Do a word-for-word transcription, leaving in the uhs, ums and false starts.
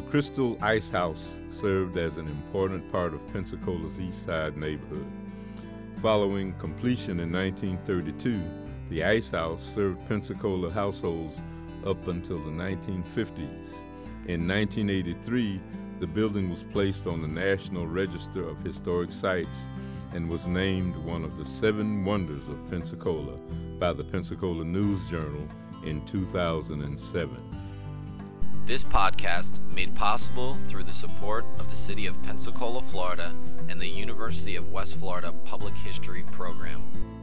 Crystal Ice House served as an important part of Pensacola's East Side neighborhood. Following completion in nineteen thirty-two, the Ice House served Pensacola households up until the nineteen fifties. In nineteen eighty-three, the building was placed on the National Register of Historic Sites and was named one of the seven wonders of Pensacola by the Pensacola News Journal in two thousand seven. This podcast made possible through the support of the City of Pensacola, Florida, and the University of West Florida Public History Program.